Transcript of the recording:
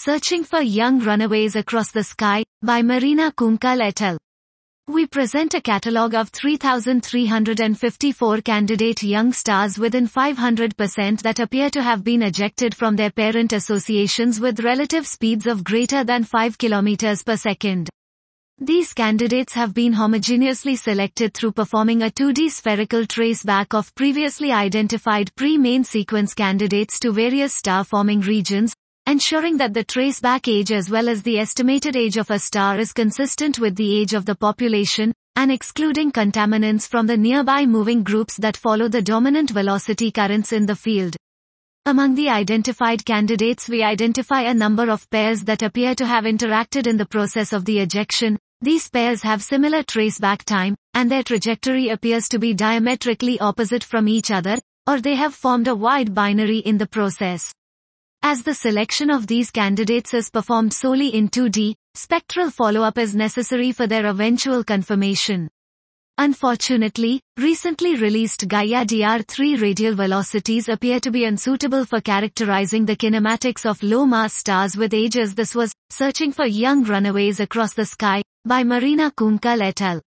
Searching for Young Runaways Across the Sky, by Marina Kunkal et al. We present a catalogue of 3,354 candidate young stars within 500% that appear to have been ejected from their parent associations with relative speeds of greater than 5 km per second. These candidates have been homogeneously selected through performing a 2D spherical traceback of previously identified pre-main sequence candidates to various star-forming regions, ensuring that the traceback age as well as the estimated age of a star is consistent with the age of the population, and excluding contaminants from the nearby moving groups that follow the dominant velocity currents in the field. Among the identified candidates, we identify a number of pairs that appear to have interacted in the process of the ejection. These pairs have similar traceback time, and their trajectory appears to be diametrically opposite from each other, or they have formed a wide binary in the process. As the selection of these candidates is performed solely in 2D, spectral follow-up is necessary for their eventual confirmation. Unfortunately, recently released Gaia DR3 radial velocities appear to be unsuitable for characterizing the kinematics of low-mass stars with ages. This was Searching for Young Runaways Across the Sky, by Marina Kunkal et al.